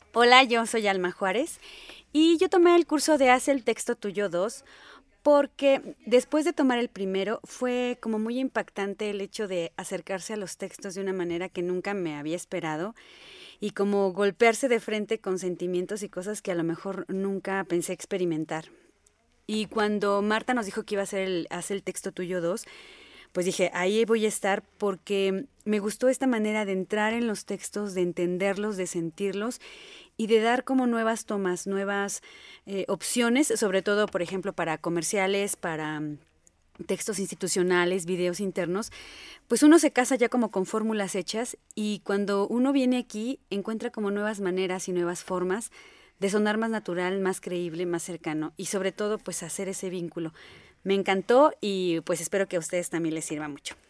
Hola, yo soy Alma Juárez y yo tomé el curso de Haz el texto tuyo 2 porque después de tomar el primero fue como muy impactante el hecho de acercarse a los textos de una manera que nunca me había esperado y como golpearse de frente con sentimientos y cosas que a lo mejor nunca pensé experimentar. Y cuando Marta nos dijo que iba a hacer Haz el texto tuyo 2, pues dije, ahí voy a estar porque me gustó esta manera de entrar en los textos, de entenderlos, de sentirlos y de dar como nuevas tomas, nuevas opciones, sobre todo, por ejemplo, para comerciales, para textos institucionales, videos internos, pues uno se casa ya como con fórmulas hechas y cuando uno viene aquí encuentra como nuevas maneras y nuevas formas de sonar más natural, más creíble, más cercano y sobre todo pues hacer ese vínculo. Me encantó y pues espero que a ustedes también les sirva mucho.